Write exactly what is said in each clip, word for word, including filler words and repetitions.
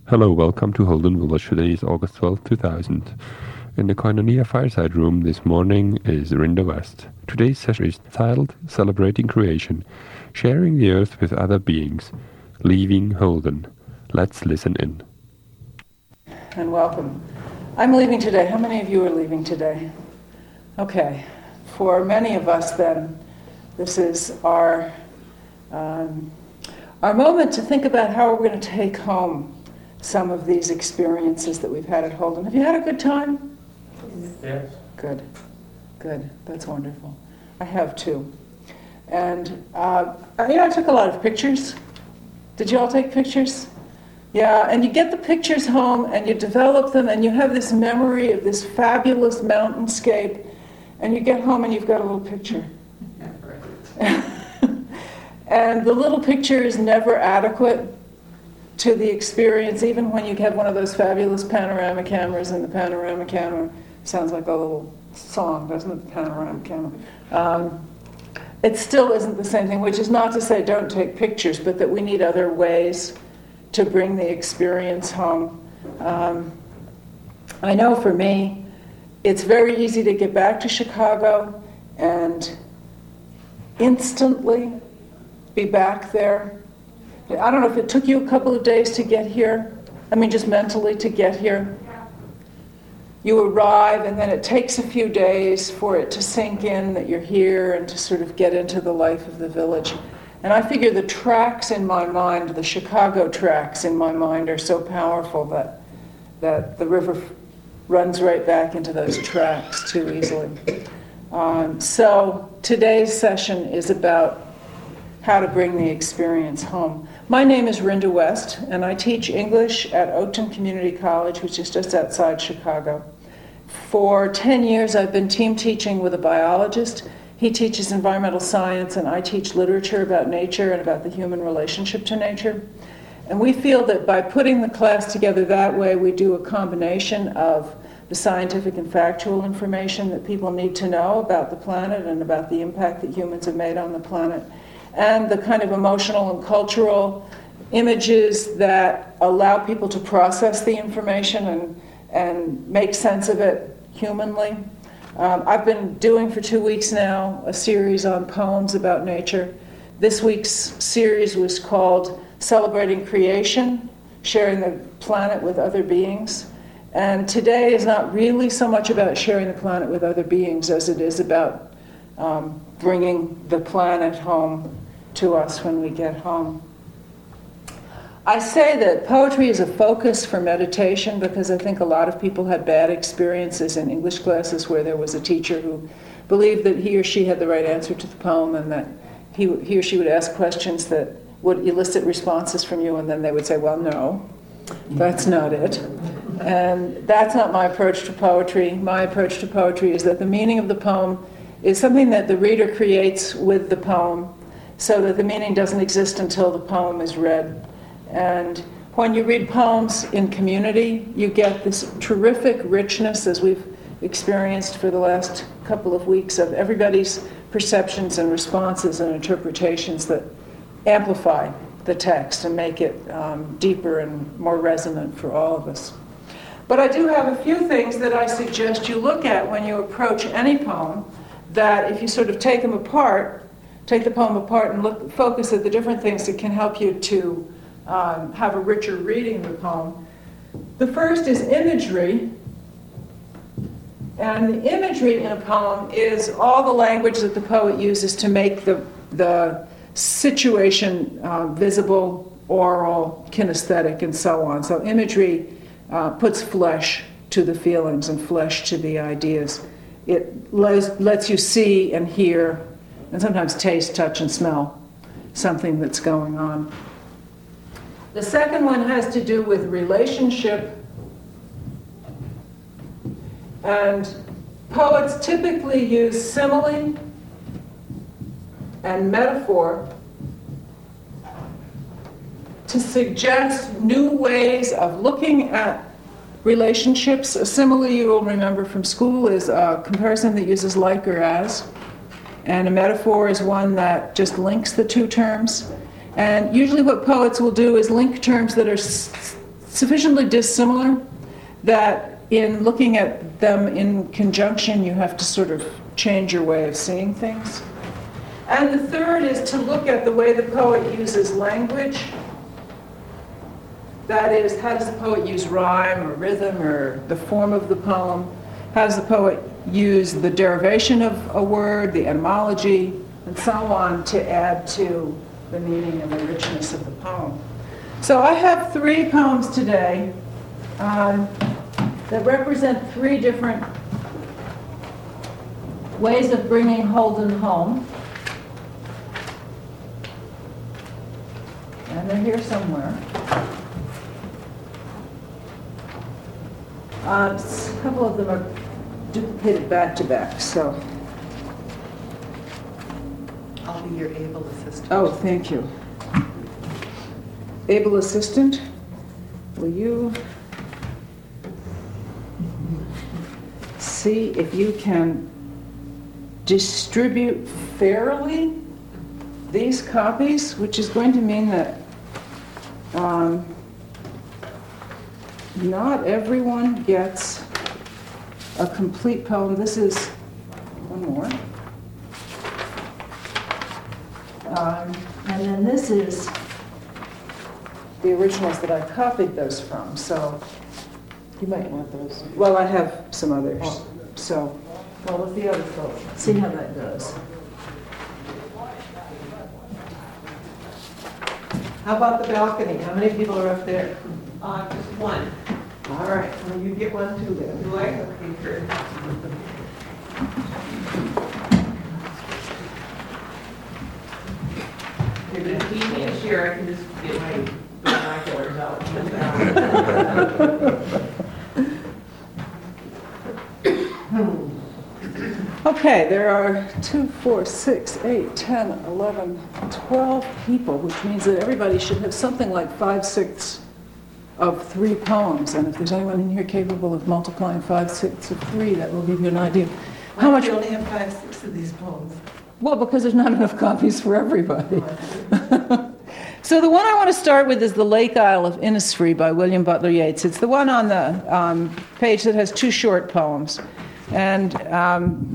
Hello, welcome to Holden Village. Today is August twelfth, two thousand. In the Koinonia Fireside Room this morning is Rinda West. Today's session is titled Celebrating Creation, Sharing the Earth with Other Beings, Leaving Holden. Let's listen in. And welcome. I'm leaving today. How many of you are leaving today? Okay. For many of us then, this is our, um, our moment to think about how we're going to take home some of these experiences that we've had at Holden. Have you had a good time? Yes. Good. Good. That's wonderful. I have too. And, uh, you know, I took a lot of pictures. Did you all take pictures? Yeah, and you get the pictures home and you develop them and you have this memory of this fabulous mountainscape, and you get home and you've got a little picture. And the little picture is never adequate to the experience, even when you have one of those fabulous panorama cameras, and the panorama camera sounds like a little song, doesn't it, the panorama camera? Um, it still isn't the same thing, which is not to say don't take pictures, but that we need other ways to bring the experience home. Um, I know for me, it's very easy to get back to Chicago and instantly be back there. I don't know if it took you a couple of days to get here. I mean, just mentally to get here. You arrive, and then it takes a few days for it to sink in that you're here and to sort of get into the life of the village. And I figure the tracks in my mind, the Chicago tracks in my mind, are so powerful that that the river runs right back into those tracks too easily. Um, so today's session is about how to bring the experience home. My name is Rinda West, and I teach English at Oakton Community College, which is just outside Chicago. For ten years, I've been team teaching with a biologist. He teaches environmental science, and I teach literature about nature and about the human relationship to nature. And we feel that by putting the class together that way, we do a combination of the scientific and factual information that people need to know about the planet and about the impact that humans have made on the planet, and the kind of emotional and cultural images that allow people to process the information and, and make sense of it humanly. Um, I've been doing for two weeks now a series on poems about nature. This week's series was called Celebrating Creation, Sharing the Planet with Other Beings. And today is not really so much about sharing the planet with other beings as it is about um, bringing the planet home to us when we get home. I say that poetry is a focus for meditation because I think a lot of people had bad experiences in English classes where there was a teacher who believed that he or she had the right answer to the poem, and that he, he or she would ask questions that would elicit responses from you, and then they would say, well, no, that's not it. And that's not my approach to poetry. My approach to poetry is that the meaning of the poem is something that the reader creates with the poem, so that the meaning doesn't exist until the poem is read. And when you read poems in community, you get this terrific richness, as we've experienced for the last couple of weeks, of everybody's perceptions and responses and interpretations that amplify the text and make it um, deeper and more resonant for all of us. But I do have a few things that I suggest you look at when you approach any poem, that if you sort of take them apart, take the poem apart and look, focus at the different things that can help you to um, have a richer reading of the poem. The first is imagery. And the imagery in a poem is all the language that the poet uses to make the, the situation uh, visible, oral, kinesthetic, and so on. So imagery uh, puts flesh to the feelings and flesh to the ideas. It les- lets you see and hear and sometimes taste, touch, and smell something that's going on. The second one has to do with relationship. And poets typically use simile and metaphor to suggest new ways of looking at relationships. A simile you will remember from school is a comparison that uses like or as. And a metaphor is one that just links the two terms. And usually what poets will do is link terms that are s- sufficiently dissimilar that in looking at them in conjunction, you have to sort of change your way of seeing things. And the third is to look at the way the poet uses language. That is, how does the poet use rhyme or rhythm or the form of the poem? How does the poet use the derivation of a word, the etymology, and so on to add to the meaning and the richness of the poem? So I have three poems today um, that represent three different ways of bringing Holden home. And they're here somewhere. Uh, a couple of them are duplicated back to back, so. I'll be your able assistant. Oh, thank you. Able assistant, will you see if you can distribute fairly these copies, which is going to mean that um, not everyone gets a complete poem. This is one more. Um, and then this is the originals that I copied those from. So You might want those. well, I have some others. Oh. So Well, what's the other photo? see how that goes. How about the balcony? How many people are up there? Uh, just one. All right, well, you get one too then. Do I? Okay, good. If it's easy to share, I can just get my binoculars out. Okay, there are two, four, six, eight, ten, eleven, twelve people, which means that everybody should have something like five-sixths of three poems. And if there's anyone in here capable of multiplying five-sixths of three, that will give you an idea. How much? You only have five, six of these poems. Well, because there's not enough copies for everybody. So the one I want to start with is The Lake Isle of Innisfree by William Butler Yeats. It's the one on the um, page that has two short poems. And um,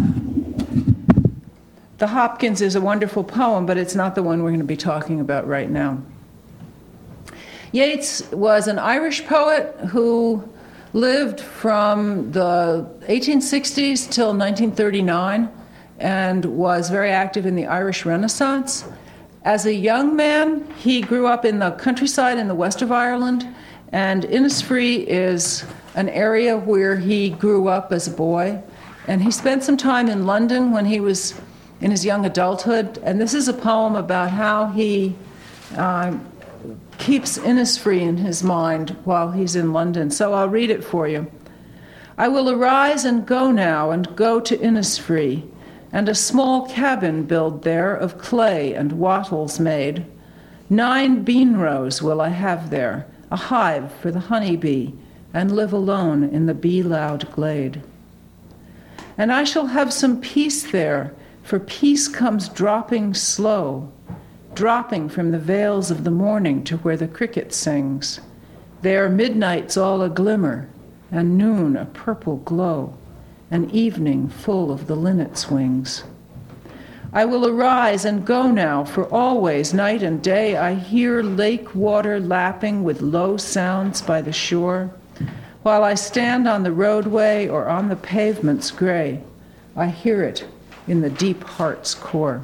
The Hopkins is a wonderful poem, but it's not the one we're going to be talking about right now. Yeats was an Irish poet who lived from the eighteen sixties till nineteen thirty-nine and was very active in the Irish Renaissance. As a young man, he grew up in the countryside in the west of Ireland, and Innisfree is an area where he grew up as a boy. And he spent some time in London when he was in his young adulthood, and this is a poem about how he uh, keeps Innisfree in his mind while he's in London. So I'll read it for you. I will arise and go now, and go to Innisfree, and a small cabin build there of clay and wattles made. Nine bean rows will I have there, a hive for the honey bee, and live alone in the bee-loud glade. And I shall have some peace there, for peace comes dropping slow, dropping from the vales of the morning to where the cricket sings. There midnight's all a glimmer, and noon a purple glow, and evening full of the linnet's wings. I will arise and go now, for always, night and day, I hear lake water lapping with low sounds by the shore. While I stand on the roadway or on the pavements gray, I hear it in the deep heart's core.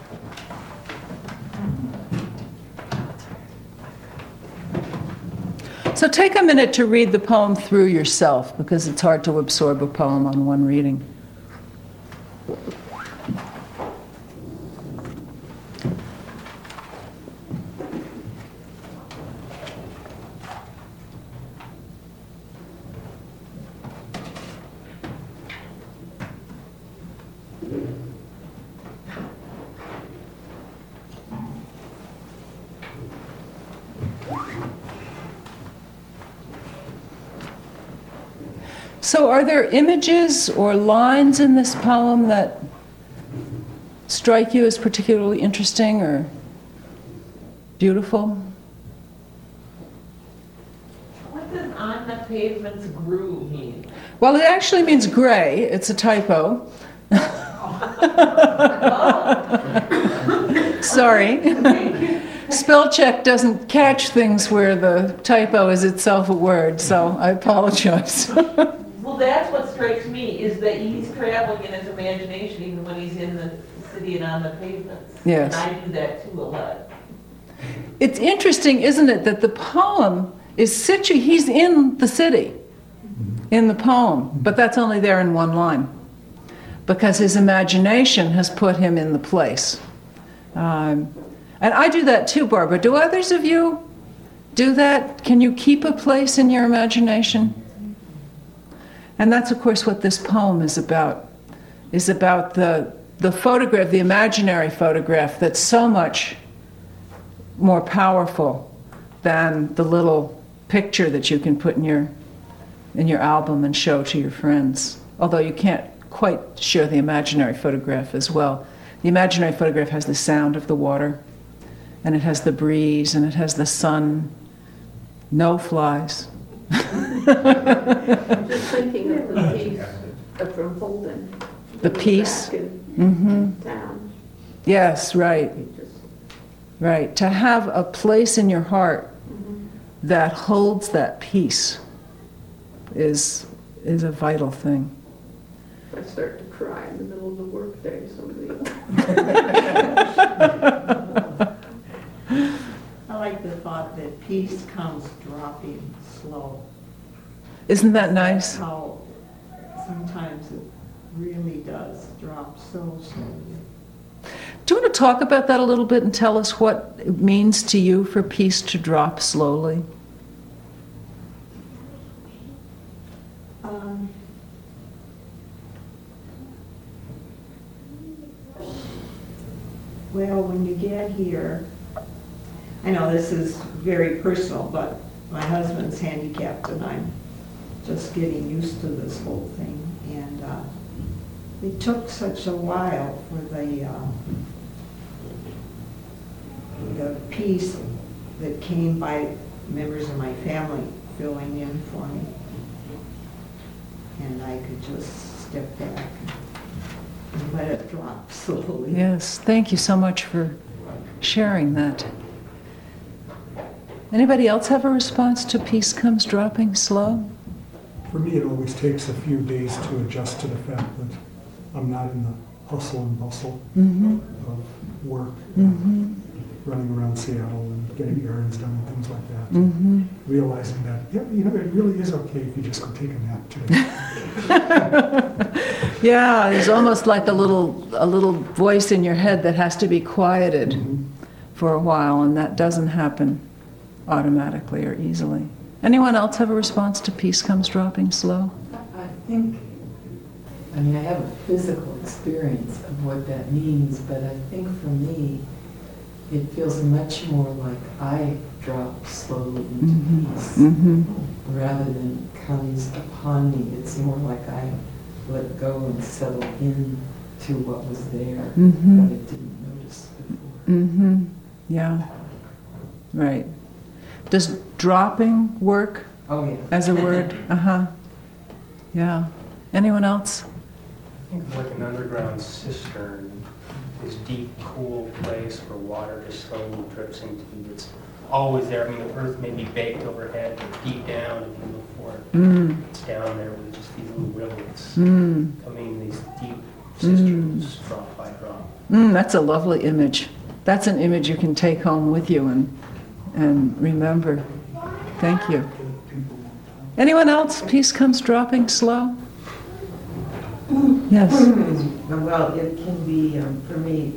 So take a minute to read the poem through yourself, because it's hard to absorb a poem on one reading. So are there images or lines in this poem that strike you as particularly interesting or beautiful? What on the pavement's groove mean? Well, it actually means gray. It's a typo. Sorry. Spell check doesn't catch things where the typo is itself a word, so I apologize. Well, that's what strikes me, is that he's traveling in his imagination even when he's in the city and on the pavements. Yes. And I do that too a lot. It's interesting, isn't it, that the poem is situ- he's in the city, in the poem, but that's only there in one line, because his imagination has put him in the place. Um, and I do that too, Barbara. Do others of you do that? Can you keep a place in your imagination? And that's, of course, what this poem is about, is about the, the photograph, the imaginary photograph that's so much more powerful than the little picture that you can put in your, in your album and show to your friends. Although you can't quite show the imaginary photograph as well. The imaginary photograph has the sound of the water, and it has the breeze, and it has the sun. No flies. Just thinking of the piece of from Holden. The piece? Back in Mm-hmm. town. Yes, right, It just- right. To have a place in your heart mhm. that holds that peace is is a vital thing. I start to cry in the middle of the workday, somebody. I like the thought that peace comes dropping slow. Isn't that nice? How sometimes it really does drop so slowly. Do you want to talk about that a little bit and tell us what it means to you for peace to drop slowly? Um, Well, when you get here, I know this is very personal, but my husband's handicapped and I'm just getting used to this whole thing. And uh, it took such a while for the, uh, the peace that came by members of my family filling in for me. And I could just step back and let it drop slowly. Yes, thank you so much for sharing that. Anybody else have a response to peace comes dropping slow? For me, it always takes a few days to adjust to the fact that I'm not in the hustle and bustle Mm-hmm. of work, Mm-hmm. running around Seattle and getting errands done and things like that. Mm-hmm. Realizing that, yeah, you know, it really is okay if you just go take a nap today. Yeah, there's almost like a little a little voice in your head that has to be quieted Mhm. for a while, and that doesn't happen automatically or easily. Anyone else have a response to peace comes dropping slow? I think, I mean, I have a physical experience of what that means, but I think for me, it feels much more like I drop slowly into Mhm. peace Mm-hmm. rather than comes upon me. It's more like I let go and settle in to what was there Mhm. that I didn't notice before. Mm-hmm. Yeah. Right. Does dropping work Oh, yeah. as a word? Uh-huh. Yeah. Anyone else? I think of like an underground cistern, this deep, cool place where water just slowly drips into. It's always there. I mean, the earth may be baked overhead, but deep down, if you look for it, Mm. it's down there with just these little rivulets Mm. coming, these deep cisterns, drop by drop. Mm, that's a lovely image. That's an image you can take home with you and and remember. Thank you. Anyone else? Peace comes dropping slow? Yes. Well, it can be, um, for me,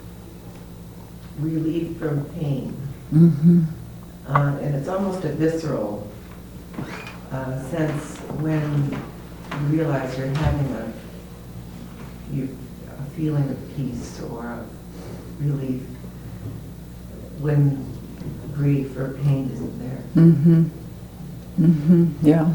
relief from pain. Mm-hmm. Uh, and it's almost a visceral uh, sense when you realize you're having a, you, a feeling of peace or of relief when grief or pain isn't there. Mm-hmm. Mm-hmm. Yeah.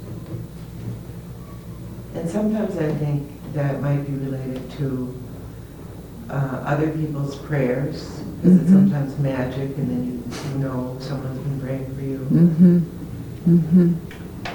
And sometimes I think that might be related to uh, other people's prayers, because it's Mhm. sometimes magic, and then you, you know someone's been praying for you. Mm-hmm. Mm-hmm.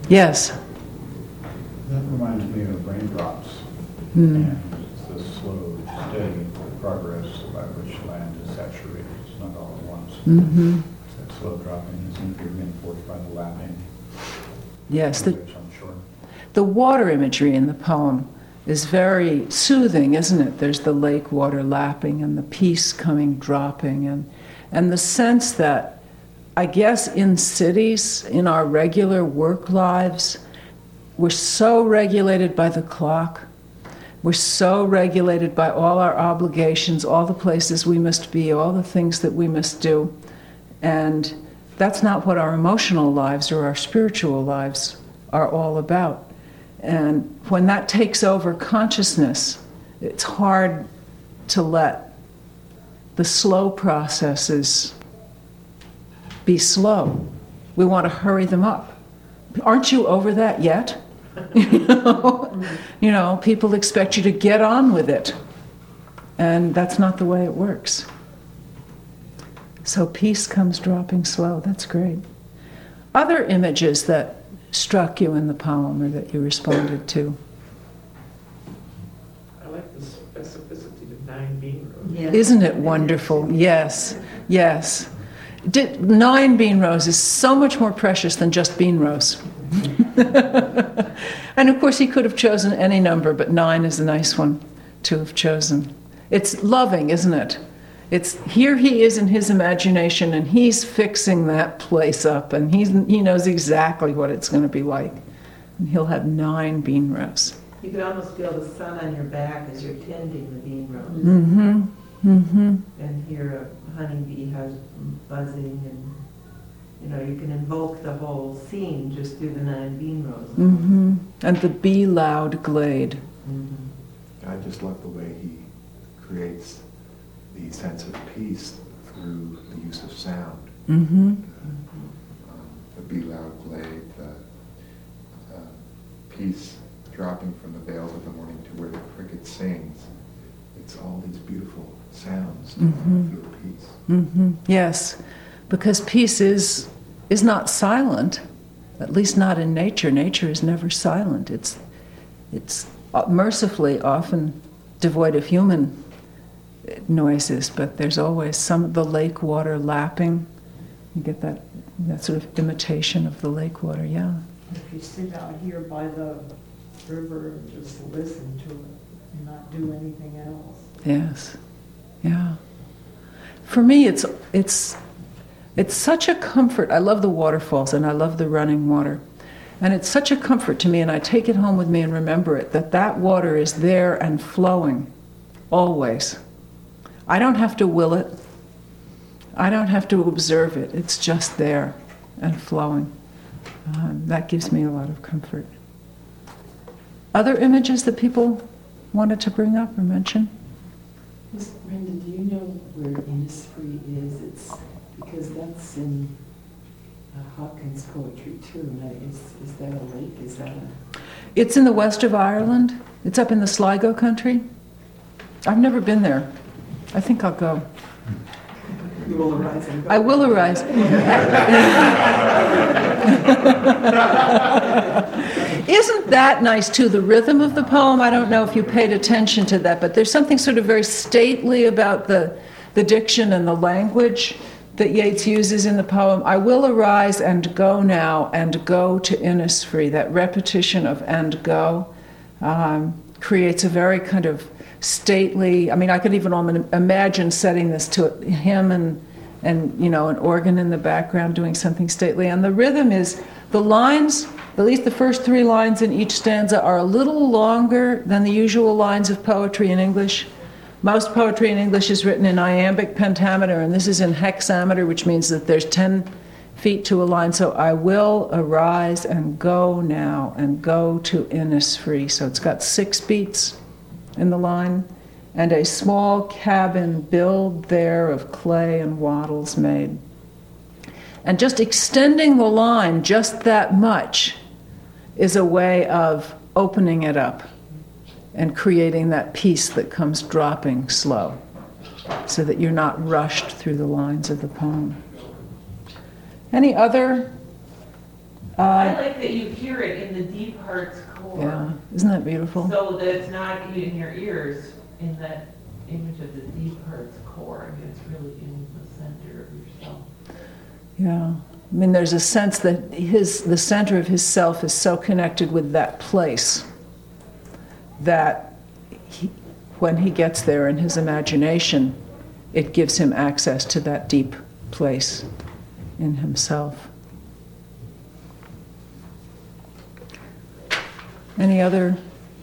Yes. That reminds me of raindrops. Mm. And it's the slow, steady progress by which land is saturated. It's not all at once. Mm-hmm. That slow dropping is reinforced by the lapping. Yes. The, waves on shore. the water imagery in the poem is very soothing, isn't it? There's the lake water lapping and the peace coming dropping, and and the sense that, I guess, in cities, in our regular work lives, we're so regulated by the clock. We're so regulated by all our obligations, all the places we must be, all the things that we must do. And that's not what our emotional lives or our spiritual lives are all about. And when that takes over consciousness, it's hard to let the slow processes be slow. We want to hurry them up. Aren't you over that yet? You know? You know, people expect you to get on with it. And that's not the way it works. So peace comes dropping slow. That's great. Other images that struck you in the poem or that you responded to? I like the specificity of nine bean rows. Yeah. Isn't it wonderful? Yes, yes. Did, nine bean rows is so much more precious than just bean rows. And of course he could have chosen any number, but nine is a nice one to have chosen. It's loving, isn't it? It's here he is in his imagination, and he's fixing that place up, and he's, he knows exactly what it's going to be like. And he'll have nine bean rows. You can almost feel the sun on your back as you're tending the bean rows. Mm-hmm. Mm-hmm. And hear a honeybee has buzzing, and you know, you can invoke the whole scene just through the nine bean rows. Mm-hmm. And the bee loud glade. Mm-hmm. I just love the way he creates the sense of peace through the use of sound. Mm-hmm. Um, the bee loud glade, the uh, peace dropping from the vales of the morning to where the cricket sings. It's all these beautiful sounds to Mm-hmm. feel peace. Mm-hmm. Yes, because peace is is not silent, at least not in nature. Nature is never silent. It's it's mercifully often devoid of human noises, but there's always some of the lake water lapping. You get that that sort of imitation of the lake water. Yeah. If you sit out here by the river and just listen to it and not do anything else. Yes. Yeah. For me, it's it's it's such a comfort. I love the waterfalls and I love the running water. And it's such a comfort to me, and I take it home with me and remember it, that that water is there and flowing, always. I don't have to will it. I don't have to observe it. It's just there and flowing. Um, that gives me a lot of comfort. Other images that people wanted to bring up or mention? Miss Brenda, do you know where Innisfree is? It's because that's in uh, Hopkins poetry too. Now, is, is that a lake? Is that a... It's in the west of Ireland. It's up in the Sligo country. I've never been there. I think I'll go. You will arise and go. I will arise. Isn't that nice too, the rhythm of the poem? I don't know if you paid attention to that, but there's something sort of very stately about the, the diction and the language that Yeats uses in the poem. I will arise and go now and go to Innisfree. That repetition of and go um, creates a very kind of stately, I mean, I could even imagine setting this to him and, and, you know, an organ in the background doing something stately. And the rhythm is, the lines, at least the first three lines in each stanza, are a little longer than the usual lines of poetry in English. Most poetry in English is written in iambic pentameter, and this is in hexameter, which means that there's ten feet to a line. So I will arise and go now and go to Innisfree. So it's got six beats in the line, and a small cabin build there of clay and wattles made. And just extending the line just that much is a way of opening it up and creating that peace that comes dropping slow, so that you're not rushed through the lines of the poem. Any other I Uh, like that you hear it in the deep heart's core. yeah, isn't that beautiful? So that it's not in your ears, in that image of the deep heart's core. I mean, it's really in the center of yourself. Yeah. I mean, there's a sense that his the center of his self is so connected with that place that he, when he gets there in his imagination, it gives him access to that deep place in himself. Any other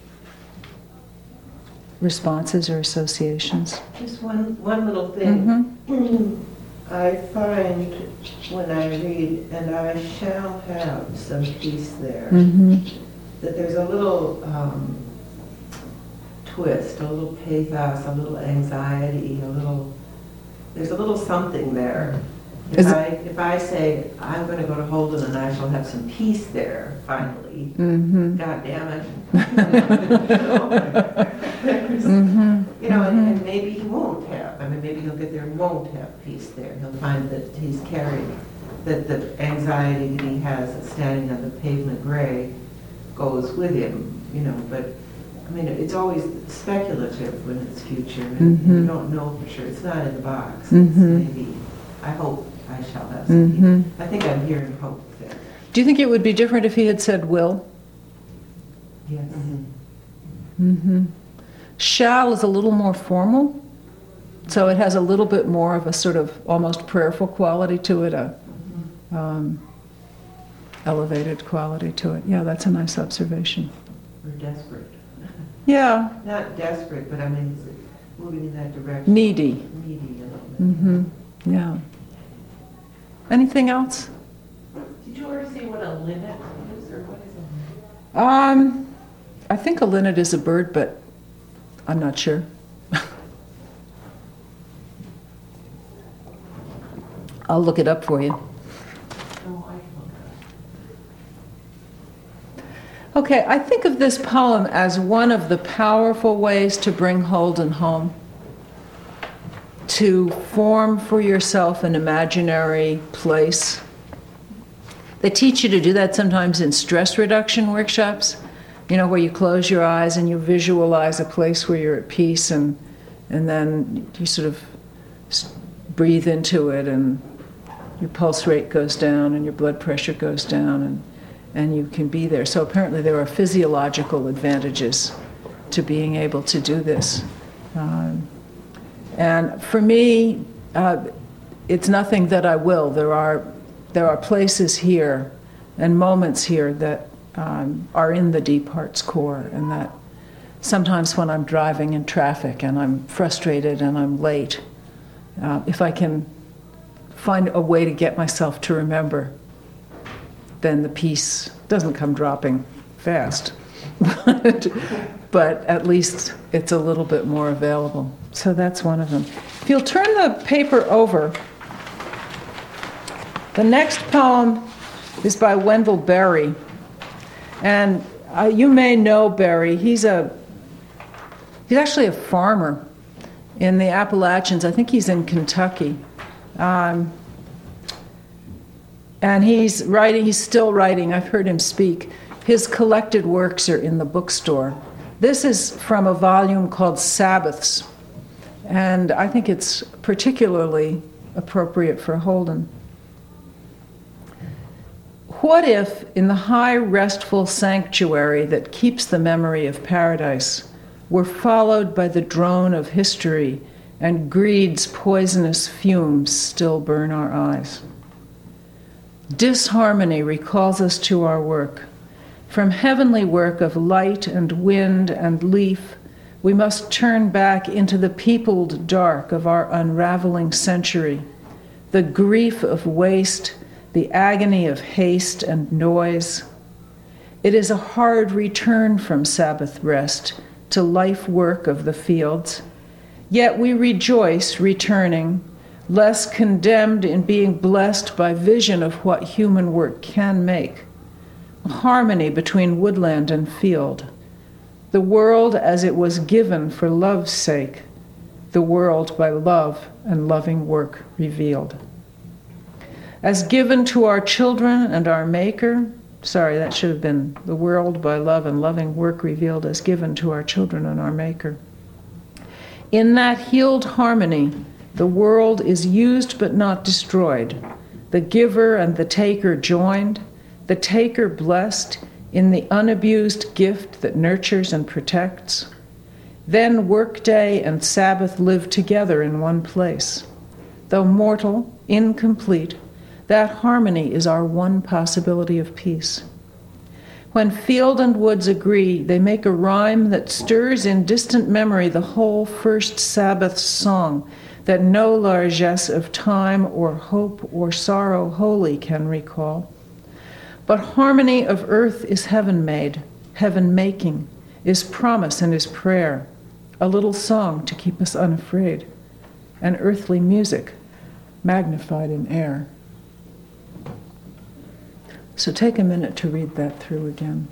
responses or associations? Just one, one little thing. Mm-hmm. I find when I read, and I shall have some peace there, Mm-hmm. that there's a little um, twist, a little pathos, a little anxiety, a little, there's a little something there. If Is it- I, if I say, I'm going to go to Holden and I shall have some peace there, finally, Mm-hmm. God damn it. You know? Mm-hmm. You know, and, and maybe he won't have. I mean, maybe he'll get there and won't have peace there. He'll find that he's carrying, that the anxiety that he has at standing on the pavement gray goes with him, you know, but, I mean, it's always speculative when it's future, and Mhm. you don't know for sure. It's not in the box. It's Mhm. maybe, I hope I shall have some Mhm. peace. I think I'm hearing hope there. Do you think it would be different if he had said will? Yes. Mm-hmm. Shall is a little more formal, so it has a little bit more of a sort of almost prayerful quality to it, a um, elevated quality to it. Yeah, that's a nice observation. We're desperate. Yeah, Not desperate, but I mean, it's moving in that direction. needy. Needy a little bit. Mm-hmm. Yeah. Anything else? Did you ever see what a linnet is, or what is it? Um, I think a linnet is a bird, but I'm not sure. I'll look it up for you. Oh, I can look it up. Okay, I think of this poem as one of the powerful ways to bring Holden home, to form for yourself an imaginary place. They teach you to do that sometimes in stress reduction workshops, you know, where you close your eyes and you visualize a place where you're at peace, and and then you sort of s- breathe into it, and your pulse rate goes down and your blood pressure goes down, and and you can be there. So apparently there are physiological advantages to being able to do this. Um, and for me, uh, it's nothing that I will. There are there are places here and moments here that um, are in the deep heart's core, and that sometimes when I'm driving in traffic and I'm frustrated and I'm late, uh, if I can find a way to get myself to remember, then the peace doesn't come dropping fast. but, but at least it's a little bit more available. So that's one of them. If you'll turn the paper over, the next poem is by Wendell Berry. And uh, you may know Berry. He's a he's actually a farmer in the Appalachians. I think he's in Kentucky. Um, and he's writing, he's still writing. I've heard him speak. His collected works are in the bookstore. This is from a volume called Sabbaths. And I think it's particularly appropriate for Holden. What if, in the high, restful sanctuary that keeps the memory of paradise, we're followed by the drone of history, and greed's poisonous fumes still burn our eyes? Disharmony recalls us to our work. From heavenly work of light and wind and leaf, we must turn back into the peopled dark of our unraveling century, the grief of waste, the agony of haste and noise. It is a hard return from Sabbath rest to life work of the fields, yet we rejoice returning, less condemned in being blessed by vision of what human work can make, a harmony between woodland and field, the world as it was given for love's sake, the world by love and loving work revealed. As given to our children and our Maker, Sorry, that should have been the world by love and loving work revealed as given to our children and our Maker. In that healed harmony, the world is used but not destroyed, the giver and the taker joined, the taker blessed in the unabused gift that nurtures and protects. Then workday and Sabbath live together in one place. Though mortal, incomplete, that harmony is our one possibility of peace. When field and woods agree, they make a rhyme that stirs in distant memory the whole first Sabbath song that no largesse of time or hope or sorrow wholly can recall. But harmony of earth is heaven made, heaven making, is promise and is prayer, a little song to keep us unafraid, and earthly music magnified in air. So take a minute to read that through again.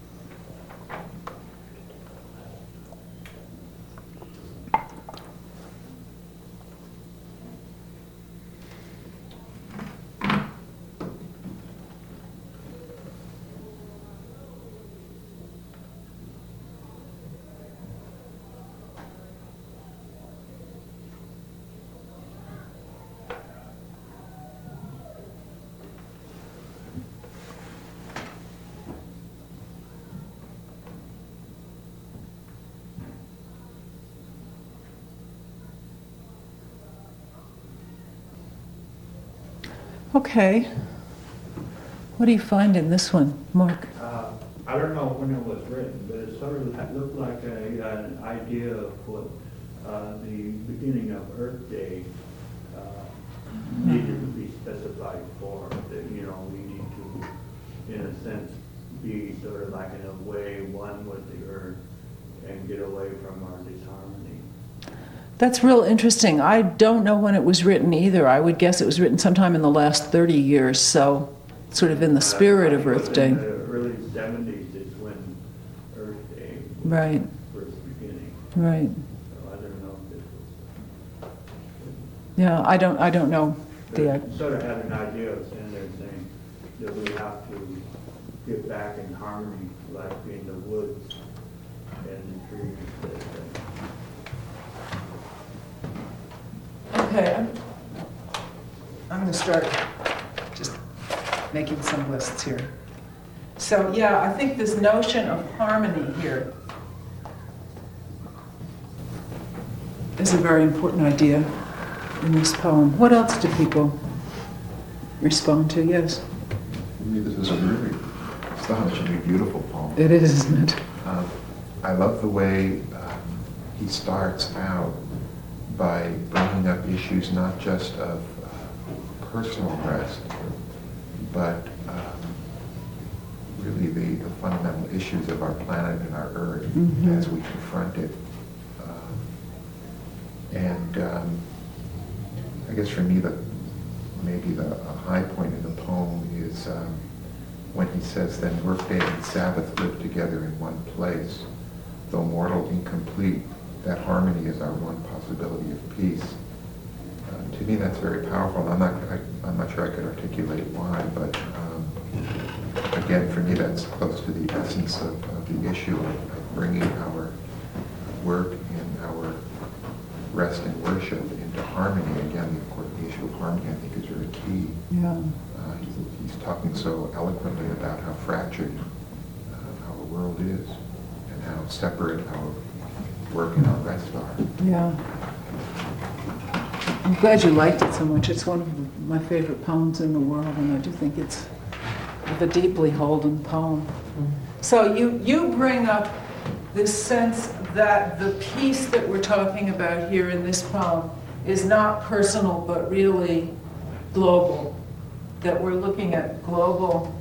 Okay. What do you find in this one, Mark? Uh, I don't know when it was written, but it sort of looked like a, an idea of what uh, the beginning of Earth Day uh, needed to be specified for. That, you know, we need to, in a sense, be sort of like in a way one with the Earth and get away from our disharmony. That's real interesting. I don't know when it was written either. I would guess it was written sometime in the last thirty years, so sort of in the spirit of Earth Day. In the early seventies is when Earth Day was Right. first beginning. Right. So I don't know if this was... Yeah, I don't I don't know. The, But sort of had an idea of saying there saying that we have to get back in harmony, like in the woods and the trees. That, uh, Okay, I'm, I'm going to start just making some lists here. So yeah, I think this notion of harmony here is a very important idea in this poem. What else do people respond to? Yes? For me, this is a really astonishingly beautiful poem. It is, isn't it? Um, I love the way um, he starts out by bringing up issues not just of uh, personal rest, but um, really the, the fundamental issues of our planet and our Earth mm-hmm. as we confront it. Um, and um, I guess for me, the maybe the a high point in the poem is um, when he says, "Then workday and Sabbath live together in one place, though mortal incomplete. That harmony is our one possibility of peace." Uh, to me, that's very powerful. I'm not, I, I'm not sure I could articulate why, but um, again, for me, that's close to the essence of, of the issue of, of bringing our work and our rest and worship into harmony. Again, of course, the issue of harmony, I think, is very key. Yeah. Uh, he's, he's talking so eloquently about how fractured uh, our world is and how separate our work and our rest are. Yeah. I'm glad you liked it so much. It's one of my favorite poems in the world, and I do think it's a deeply holden poem. So you, you bring up this sense that the peace that we're talking about here in this poem is not personal, but really global. That we're looking at global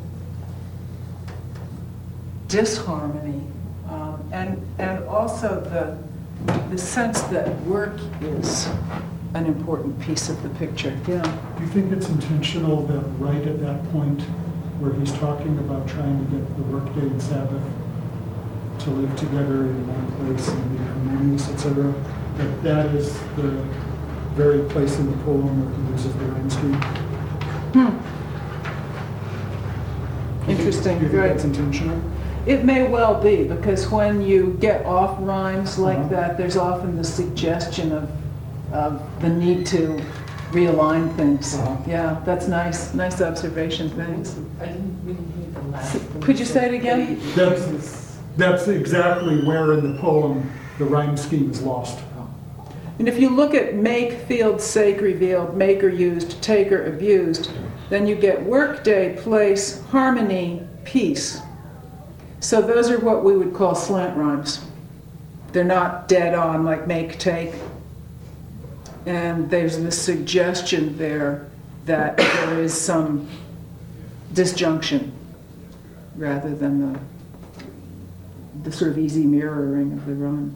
disharmony. Um, and and also the the sense that work is an important piece of the picture. Yeah. Do you think it's intentional that right at that point where he's talking about trying to get the workday and Sabbath to live together in one place and be harmonious, et cetera, that that is the very place in the poem where he uses the rhyme scheme? Hmm. Do you think interesting. Do you think Right. that's intentional? It may well be, because when you get off rhymes like Uh-huh. that, there's often the suggestion of, of the need to realign things. Uh-huh. Yeah, that's nice, nice observation, thanks. I didn't really hear the last one. Could you say it again? That's, that's exactly where in the poem the rhyme scheme is lost. And if you look at make, field, sake, revealed, maker used, taker abused, then you get workday, place, harmony, peace. So those are what we would call slant rhymes. They're not dead on like make, take. And there's the suggestion there that there is some disjunction rather than the, the sort of easy mirroring of the rhyme.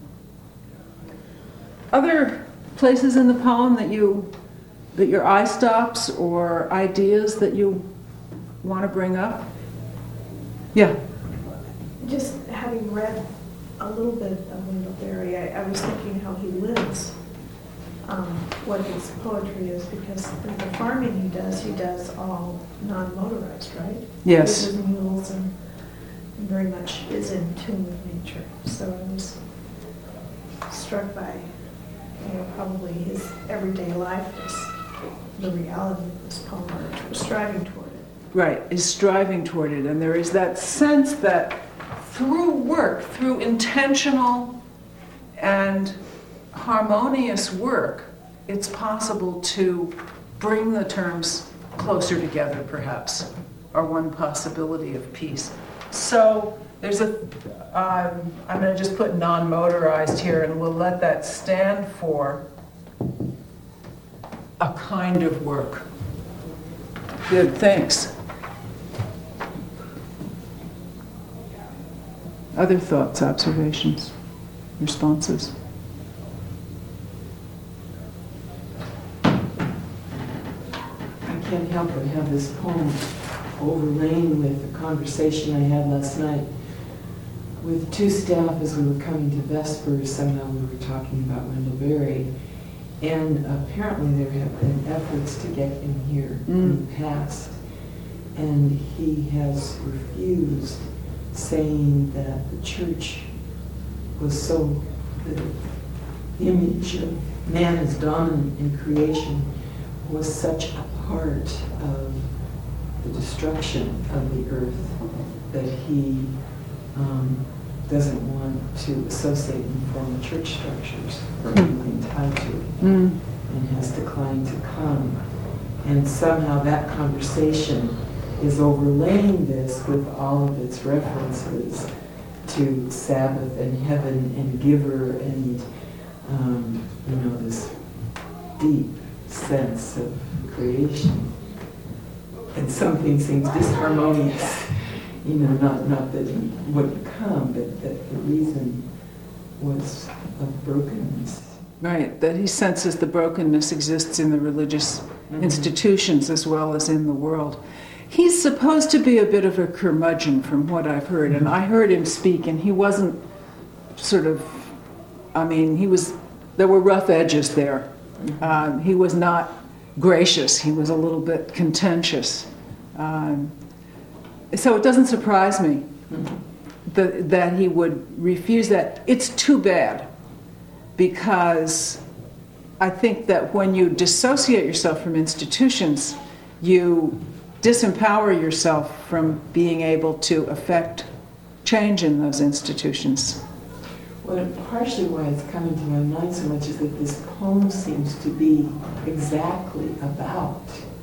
Other places in the poem that you, that your eye stops, or ideas that you want to bring up? Yeah. Just having read a little bit of Wendell Berry, I, I was thinking how he lives, um, what his poetry is, because the farming he does, he does all non-motorized, right? Yes. He uses mules and, and very much is in tune with nature. So I was struck by, you know, probably his everyday life is the reality of this poem, or striving toward it. Right, is striving toward it. And there is that sense that through work, through intentional and harmonious work, it's possible to bring the terms closer together, perhaps, or one possibility of peace. So there's a, um, I'm going to just put non-motorized here, and we'll let that stand for a kind of work. Good, thanks. Other thoughts, observations, responses? I can't help but have this poem overlain with the conversation I had last night with two staff as we were coming to Vespers. Somehow we were talking about Wendell Berry, and apparently there have been efforts to get him here mm. in the past, and he has refused, saying that the church was so, the image of man as dominant in creation was such a part of the destruction of the earth that he um, doesn't want to associate informal church structures or anything tied to it, mm. and has declined to come. And somehow that conversation is overlaying this with all of its references to Sabbath and heaven and giver and, um, you know, this deep sense of creation. And something seems disharmonious, you know, not, not that he wouldn't come, but that the reason was of brokenness. Right, that he senses the brokenness exists in the religious mm-hmm. institutions as well as in the world. He's supposed to be a bit of a curmudgeon from what I've heard, and I heard him speak, and he wasn't sort of, I mean, he was, there were rough edges there. Um, he was not gracious, he was a little bit contentious. Um, so it doesn't surprise me that, that he would refuse that. It's too bad, because I think that when you dissociate yourself from institutions, you disempower yourself from being able to affect change in those institutions. Well, partially why it's coming to my mind so much is that this poem seems to be exactly about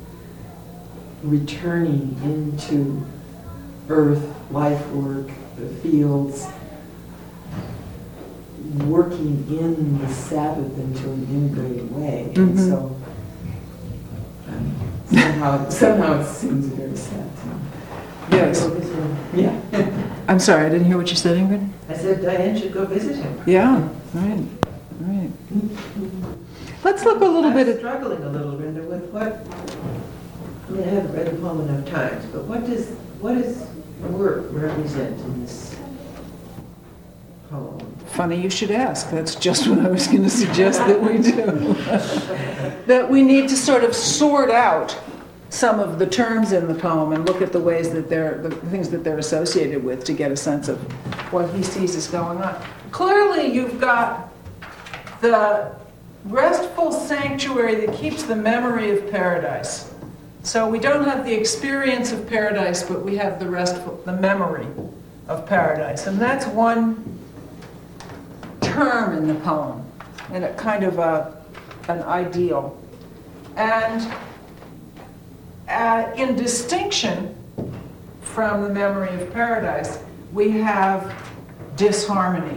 returning into earth, life work, the fields, working in the Sabbath into an integrated way. Mm-hmm. And so um, somehow, somehow it seems very sad to me. Yes. Yeah. I'm sorry, I didn't hear what you said, Ingrid. I said Diane should go visit him. Yeah, right, right. Let's look a little I'm bit at... struggling a little, Brenda, with what, I mean, I haven't read the poem enough times, but what does, what does work represent in this poem? Funny you should ask. That's just what I was going to suggest that we do. That we need to sort of sort out some of the terms in the poem and look at the ways that they're, the things that they're associated with to get a sense of what he sees is going on. Clearly, you've got the restful sanctuary that keeps the memory of paradise. So we don't have the experience of paradise, but we have the restful, the memory of paradise. And that's one term in the poem, and a kind of a, an ideal. And uh, in distinction from the memory of paradise, we have disharmony.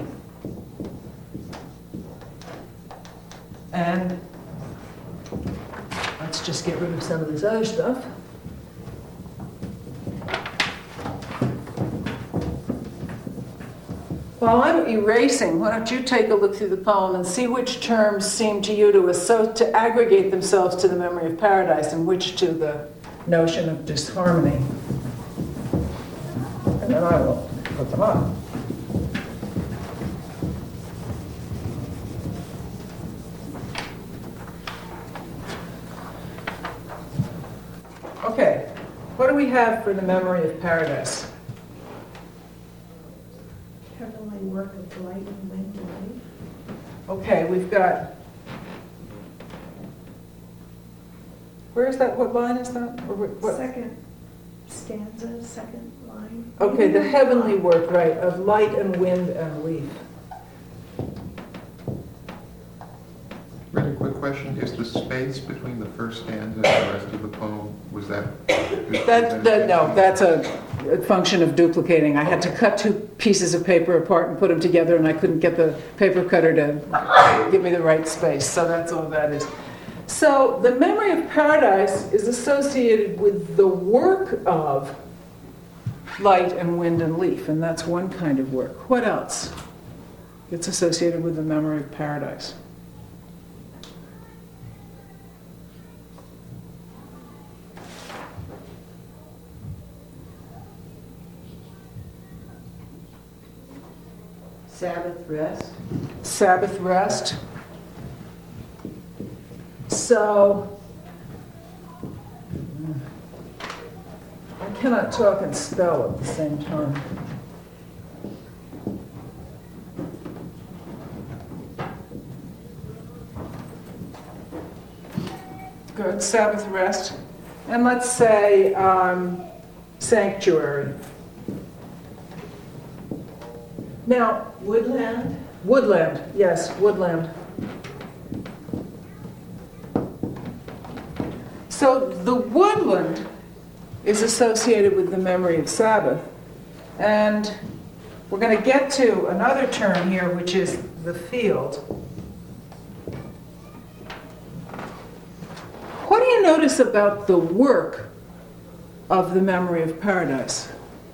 And let's just get rid of some of this other stuff. While I'm erasing, why don't you take a look through the poem and see which terms seem to you to, asso- to aggregate themselves to the memory of paradise and which to the notion of disharmony. And then I will put them up. Okay, what do we have for the memory of paradise? Heavenly work of light and wind and life. Okay, we've got, where is that, what line is that? Or what- what? Second stanza, second line. Okay, the heavenly work, right, of light and wind and leaf. Really quick question, is the space between the first stanza and the rest of the poem, was that? That, that, no, that's a, a function of duplicating. I had to cut two pieces of paper apart and put them together, and I couldn't get the paper cutter to give me the right space, so that's all that is. So the memory of paradise is associated with the work of light and wind and leaf, and that's one kind of work. What else gets associated with the memory of paradise? Sabbath rest. Sabbath rest. So, I cannot talk and spell at the same time. Good, Sabbath rest. And let's say um, sanctuary. Now, Woodland. woodland, yes, woodland. So the woodland is associated with the memory of Sabbath. And we're going to get to another term here, which is the field. What do you notice about the work of the memory of paradise?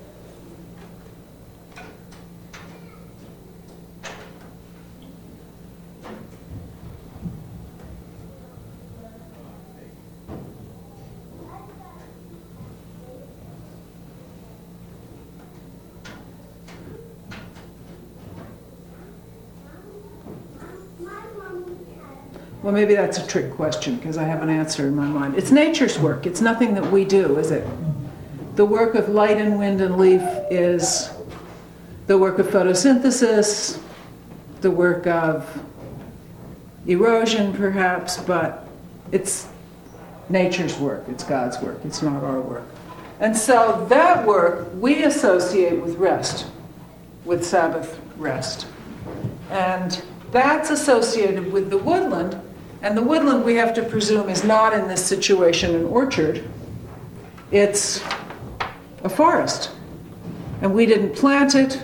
Well, maybe that's a trick question because I have an answer in my mind. It's nature's work. It's nothing that we do, is it? The work of light and wind and leaf is the work of photosynthesis, the work of erosion perhaps, but it's nature's work. It's God's work. It's not our work. And so that work we associate with rest, with Sabbath rest. And that's associated with the woodland. And the woodland, we have to presume, is not in this situation an orchard. It's a forest. And we didn't plant it.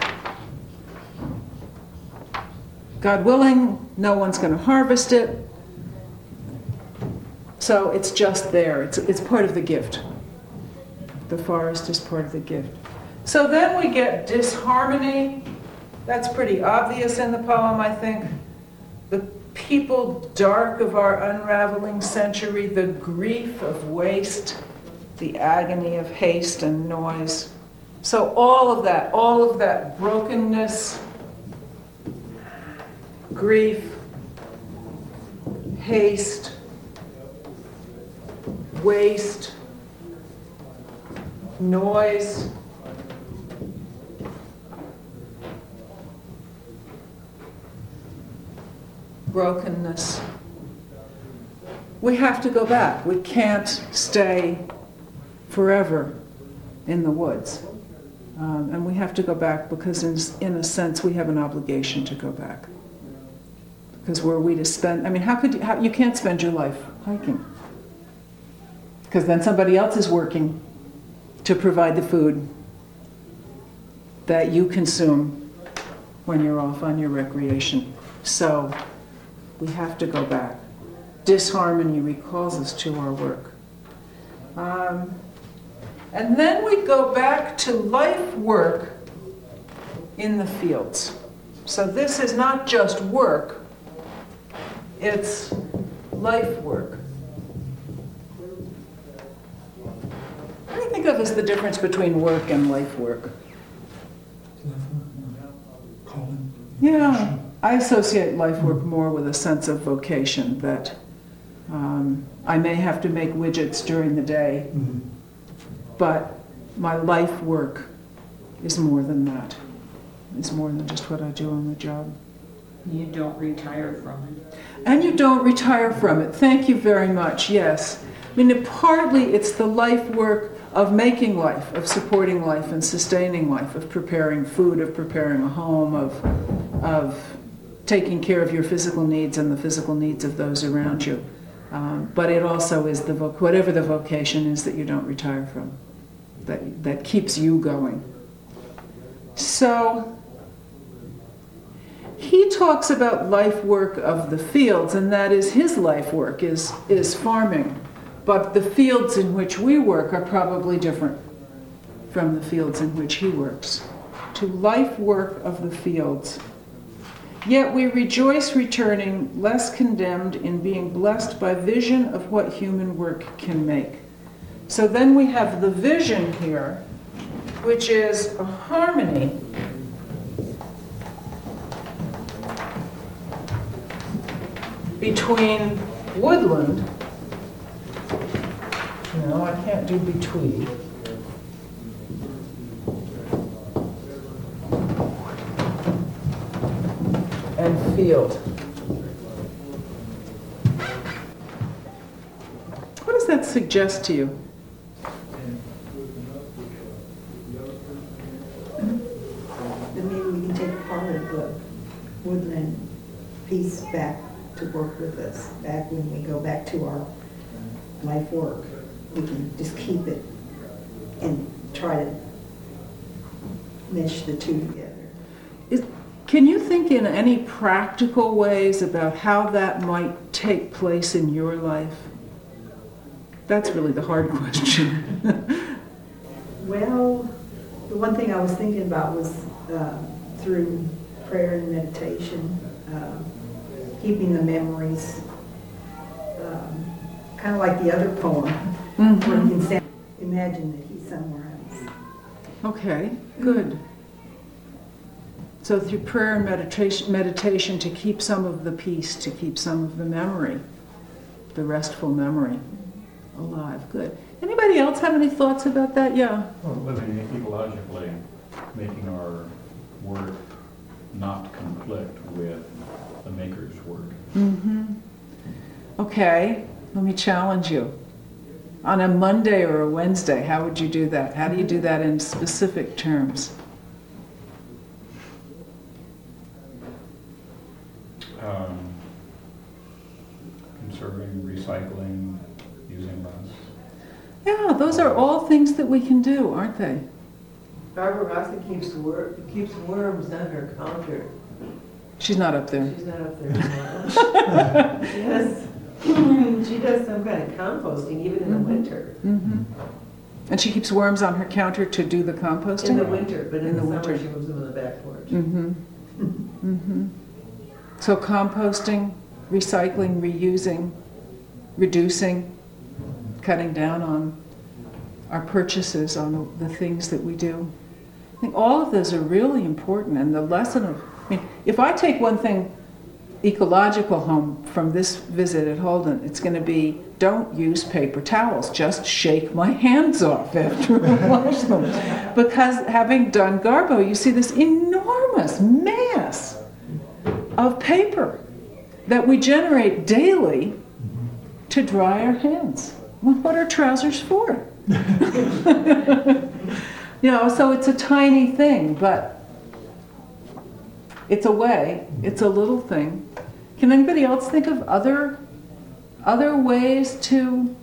God willing, no one's going to harvest it. So it's just there. It's, it's part of the gift. The forest is part of the gift. So then we get disharmony. That's pretty obvious in the poem, I think. The people dark of our unraveling century, the grief of waste, the agony of haste and noise. So all of that, all of that brokenness, grief, haste, waste, noise, brokenness. We have to go back. We can't stay forever in the woods. Um, and we have to go back because in, in a sense we have an obligation to go back. Because were we to spend, I mean, how could you, how, you can't spend your life hiking. Because then somebody else is working to provide the food that you consume when you're off on your recreation. So we have to go back. Disharmony recalls us to our work. Um, and then we go back to life work in the fields. So this is not just work, it's life work. What do you think of as the difference between work and life work? Yeah, I associate life work more with a sense of vocation, that um, I may have to make widgets during the day, mm-hmm. but my life work is more than that. It's more than just what I do on the job. You don't retire from it. And you don't retire from it. Thank you very much, yes. I mean, it, partly it's the life work of making life, of supporting life and sustaining life, of preparing food, of preparing a home, of, of taking care of your physical needs and the physical needs of those around you. Um, but it also is the voc- whatever the vocation is that you don't retire from, that, that keeps you going. So he talks about life work of the fields, and that is his life work, is, is farming. But the fields in which we work are probably different from the fields in which he works. To life work of the fields. Yet we rejoice returning, less condemned in being blessed by vision of what human work can make. So then we have the vision here, which is a harmony between woodland. No, I can't do between. And field. What does that suggest to you? Then maybe we can take part of the woodland piece back to work with us, back when we go back to our life work. We can just keep it and try to mesh the two together. Is, can you think in any practical ways about how that might take place in your life? That's really the hard question. Well, the one thing I was thinking about was uh, through prayer and meditation, uh, keeping the memories, um, kind of like the other poem, mm-hmm. where you can stand, imagine that he's somewhere else. Okay, good. So through prayer and meditation, meditation to keep some of the peace, to keep some of the memory, the restful memory alive. Good. Anybody else have any thoughts about that? Yeah. Well, living ecologically, making our work not conflict with the maker's work. Mm-hmm. Okay, let me challenge you. On a Monday or a Wednesday, how would you do that? How do you do that in specific terms? Um, conserving, recycling, using less. Yeah, those are all things that we can do, aren't they? Barbara Rossi keeps wor- keeps worms on her counter. She's not up there. She's not up there anymore. She has, she does some kind of composting even in the Mm-hmm. winter. Mm-hmm. And she keeps worms on her counter to do the composting? In the winter, but in, in the, the summer winter. she moves them in the back porch. Mm-hmm. Mm-hmm. So composting, recycling, reusing, reducing, cutting down on our purchases, on the, the things that we do. I think all of those are really important, and the lesson of, I mean, if I take one thing ecological home from this visit at Holden, it's going to be, don't use paper towels, just shake my hands off after I wash them. Because having done Garbo, you see this enormous mass of paper that we generate daily to dry our hands. Well, what are trousers for? You know, so it's a tiny thing, but it's a way, it's a little thing. Can anybody else think of other other ways to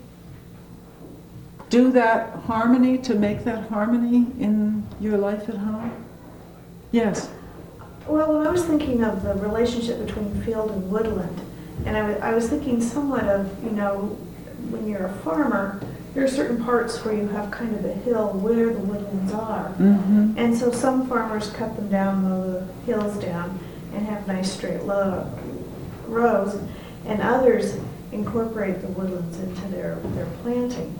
do that harmony, to make that harmony in your life at home? Yes. Well, I was thinking of the relationship between field and woodland, and I was, I was thinking somewhat of, you know, when you're a farmer, there are certain parts where you have kind of a hill where the woodlands are. Mm-hmm. And so some farmers cut them down, mow the hills down, and have nice straight lo- rows, and others incorporate the woodlands into their, their planting.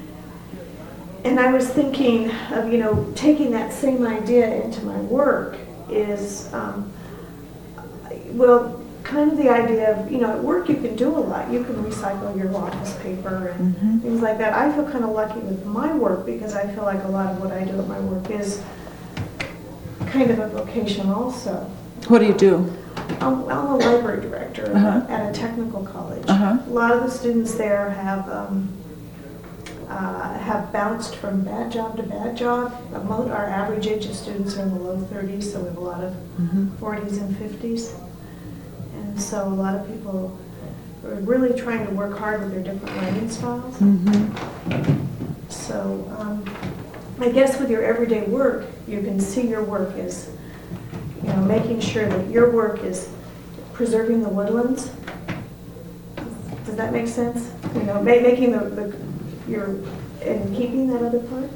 And I was thinking of, you know, taking that same idea into my work is, um, well, kind of the idea of, you know, at work you can do a lot. You can recycle your office paper and Mm-hmm. things like that. I feel kind of lucky with my work because I feel like a lot of what I do at my work is kind of a vocation also. What do you do? I'm, I'm a library director Uh-huh. at a technical college. Uh-huh. A lot of the students there have um, uh, have bounced from bad job to bad job. Among our average age of students are in the low thirties, so we have a lot of Mm-hmm. forties and fifties. And so a lot of people are really trying to work hard with their different learning styles. Mm-hmm. So um, I guess with your everyday work, you can see your work as, you know, making sure that your work is preserving the woodlands. Does that make sense? You know, ma- making the, the your and keeping that other part.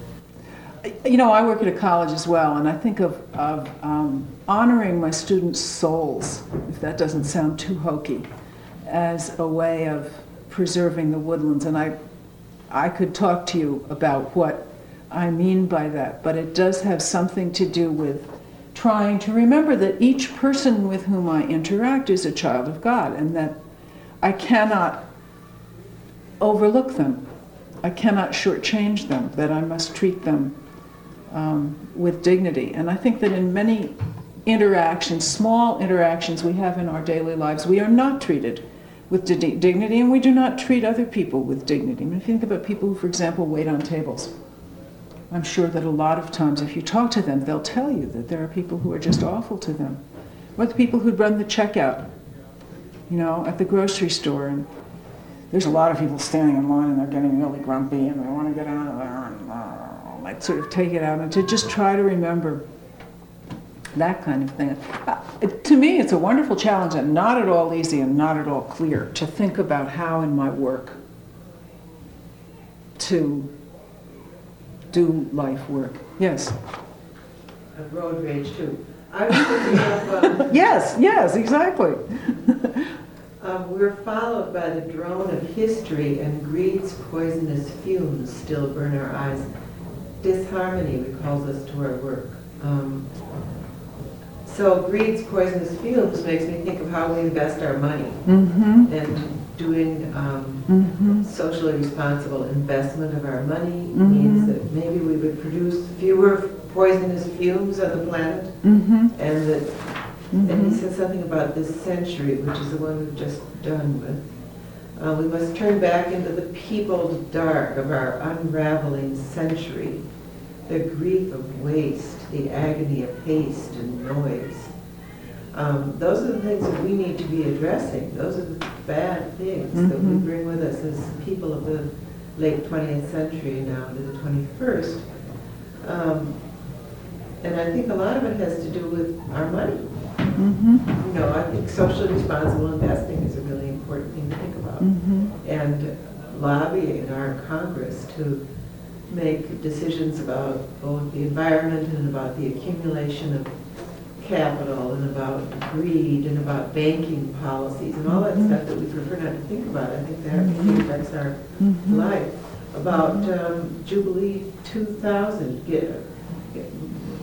You know, I work at a college as well, and I think of, of um, honoring my students' souls, if that doesn't sound too hokey, as a way of preserving the woodlands. And I, I could talk to you about what I mean by that, but it does have something to do with trying to remember that each person with whom I interact is a child of God, and that I cannot overlook them. I cannot shortchange them, that I must treat them um, with dignity. And I think that in many interactions, small interactions we have in our daily lives, we are not treated with di- dignity, and we do not treat other people with dignity. I mean, if you think about people who, for example, wait on tables, I'm sure that a lot of times if you talk to them, they'll tell you that there are people who are just awful to them. Or the people who run the checkout, you know, at the grocery store, and there's a lot of people standing in line and they're getting really grumpy and they want to get out of there and uh, like sort of take it out, and to just try to remember that kind of thing. Uh, it, to me, it's a wonderful challenge and not at all easy and not at all clear to think about how in my work to do life work. Yes? Of road rage too. I was thinking of, um, Yes, yes, exactly. um, we're followed by the drone of history, and greed's poisonous fumes still burn our eyes. Disharmony recalls us to our work. Um, so greed's poisonous fumes makes me think of how we invest our money Mm-hmm. and doing um, Mm-hmm. socially responsible investment of our money Mhm. means that maybe we would produce fewer poisonous fumes on the planet, Mm-hmm. and that, and he Mm-hmm. says something about this century, which is the one we've just done with. Uh, we must turn back into the peopled dark of our unraveling century, the grief of waste, the agony of haste and noise. Um, those are the things that we need to be addressing. Those are the bad things that we Mhm. bring with us as people of the late twentieth century now to the twenty-first. Um, and I think a lot of it has to do with our money. Mm-hmm. You know, I think socially responsible investing is a really important thing to think about. Mm-hmm. And lobbying our Congress to make decisions about both the environment and about the accumulation of capital and about greed and about banking policies and all that Mhm. stuff that we prefer not to think about. I think that really affects our Mhm. life. About um, Jubilee two thousand, get, get,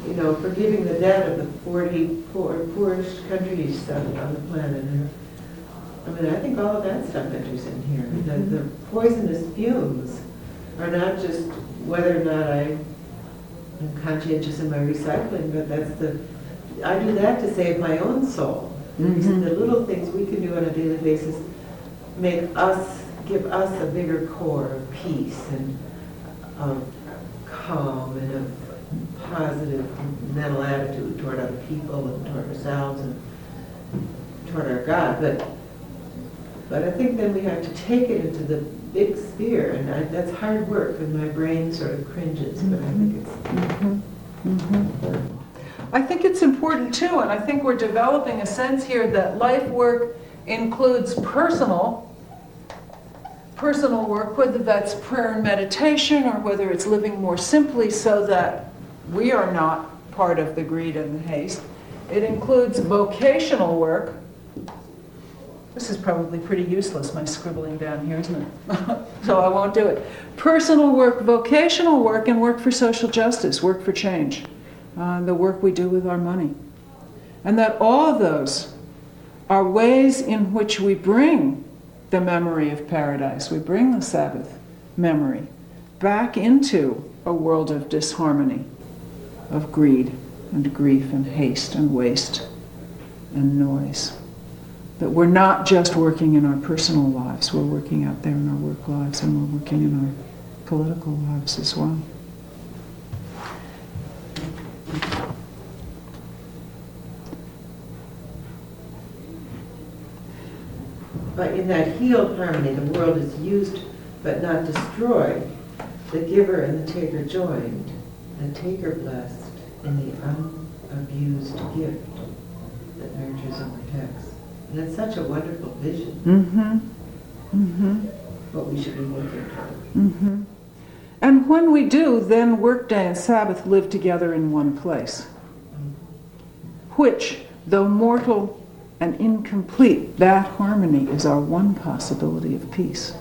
you know, forgiving the debt of the forty poor, poorest countries on, on the planet. And, I mean, I think all of that stuff enters in here. Mm-hmm. The, the poisonous fumes are not just whether or not I am conscientious in my recycling, but that's the, I do that to save my own soul. Mm-hmm. The little things we can do on a daily basis make us, give us a bigger core of peace and of calm and of positive mental attitude toward other people and toward ourselves and toward our God. But but I think then we have to take it into the big sphere, and I, that's hard work, and my brain sort of cringes, but I think it's Mm-hmm. Mm-hmm. I think it's important too, and I think we're developing a sense here that life work includes personal personal work, whether that's prayer and meditation or whether it's living more simply so that we are not part of the greed and the haste. It includes vocational work. This is probably pretty useless, my scribbling down here, isn't it? So I won't do it. Personal work, vocational work, and work for social justice, work for change. Uh, the work we do with our money. And that all of those are ways in which we bring the memory of paradise, we bring the Sabbath memory back into a world of disharmony, of greed and grief and haste and waste and noise. That we're not just working in our personal lives, we're working out there in our work lives, and we're working in our political lives as well. But in that healed harmony, the world is used but not destroyed. The giver and the taker joined, the taker blessed in the unabused gift that nurtures and protects. And it's such a wonderful vision. Mm-hmm. Mm-hmm. What we should be working toward. Mm-hmm. And when we do, then workday and Sabbath live together in one place, which, though mortal and incomplete, that harmony is our one possibility of peace.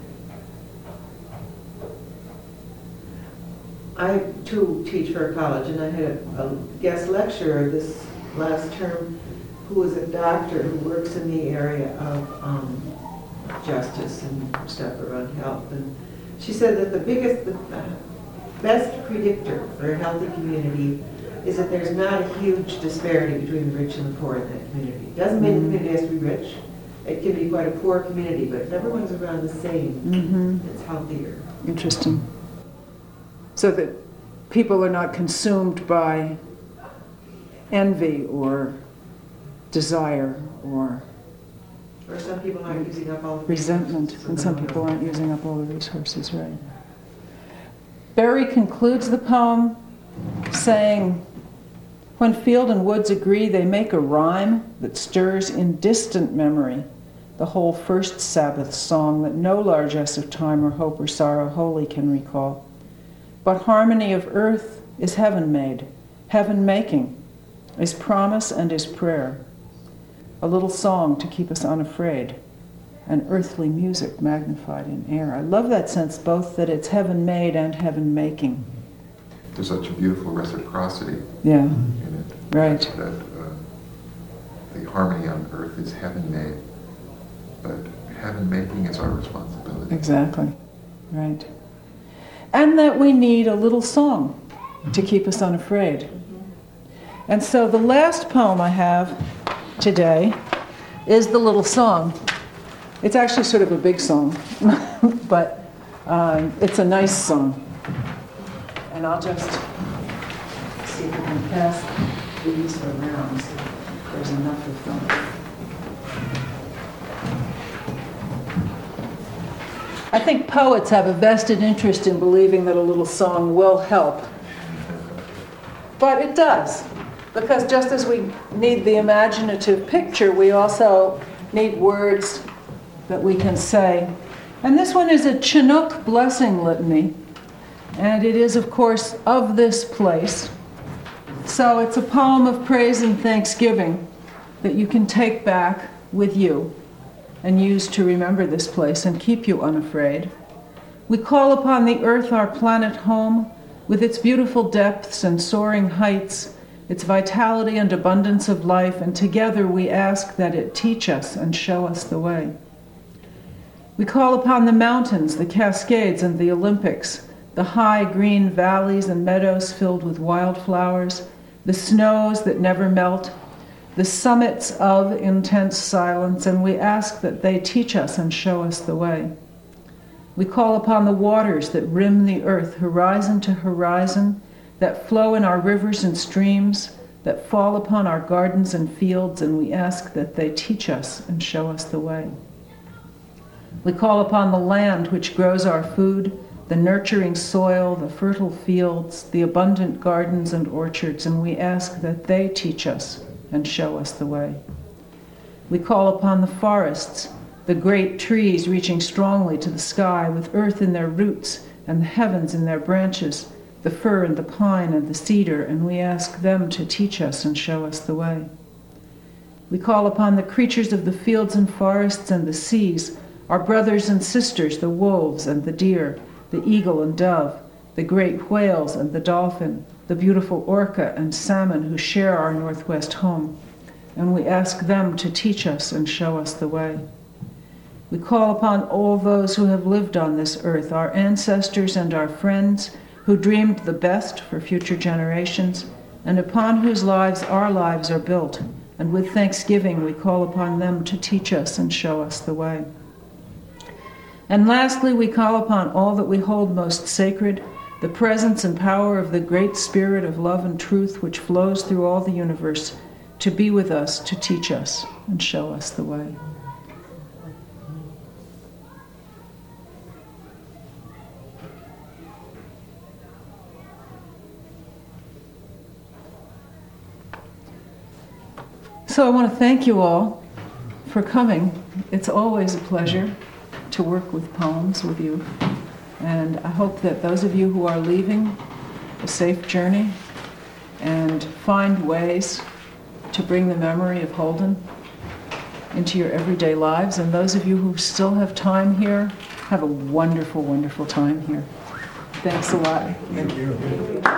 I, too, teach for a college, and I had a, a guest lecturer this last term who was a doctor who works in the area of um, justice and stuff around health. And she said that the biggest, the best predictor for a healthy community is that there's not a huge disparity between the rich and the poor in that community. It doesn't mean the community has to be rich. It can be quite a poor community, but if everyone's around the same, mm-hmm. it's healthier. Interesting. So that people are not consumed by envy or desire or Or some people aren't using up all the resentment, resources, and some people aren't using up all the resources, right? Barry concludes the poem saying, when field and woods agree, they make a rhyme that stirs in distant memory the whole first Sabbath song that no largesse of time or hope or sorrow wholly can recall. But harmony of earth is heaven made, heaven making, is promise and is prayer. A little song to keep us unafraid, and earthly music magnified in air. I love that sense, both that it's heaven made and heaven making. There's such a beautiful reciprocity Yeah. in it. Right. That uh, the harmony on earth is heaven made, but heaven making is our responsibility. Exactly. Right. And that we need a little song to keep us unafraid. And so the last poem I have today is the little song. It's actually sort of a big song, but um, it's a nice song. And I'll just see if we can pass these around so there's enough of them. I think poets have a vested interest in believing that a little song will help. But it does. Because just as we need the imaginative picture, we also need words that we can say. And this one is a Chinook blessing litany. And it is, of course, of this place. So it's a poem of praise and thanksgiving that you can take back with you and use to remember this place and keep you unafraid. We call upon the earth, our planet home, with its beautiful depths and soaring heights, its vitality and abundance of life, and together we ask that it teach us and show us the way. We call upon the mountains, the Cascades, and the Olympics, the high green valleys and meadows filled with wildflowers, the snows that never melt, the summits of intense silence, and we ask that they teach us and show us the way. We call upon the waters that rim the earth, horizon to horizon, that flow in our rivers and streams, that fall upon our gardens and fields, and we ask that they teach us and show us the way. We call upon the land which grows our food, the nurturing soil, the fertile fields, the abundant gardens and orchards, and we ask that they teach us and show us the way. We call upon the forests, the great trees reaching strongly to the sky with earth in their roots and the heavens in their branches, the fir and the pine and the cedar, and we ask them to teach us and show us the way. We call upon the creatures of the fields and forests and the seas, our brothers and sisters, the wolves and the deer, the eagle and dove, the great whales and the dolphin, the beautiful orca and salmon who share our Northwest home, and we ask them to teach us and show us the way. We call upon all those who have lived on this earth, our ancestors and our friends, who dreamed the best for future generations, and upon whose lives our lives are built, and with thanksgiving we call upon them to teach us and show us the way. And lastly, we call upon all that we hold most sacred, the presence and power of the great spirit of love and truth which flows through all the universe, to be with us, to teach us, and show us the way. So I want to thank you all for coming. It's always a pleasure to work with poems with you. And I hope that those of you who are leaving, a safe journey, and find ways to bring the memory of Holden into your everyday lives. And those of you who still have time here, have a wonderful, wonderful time here. Thanks a lot. Thank you.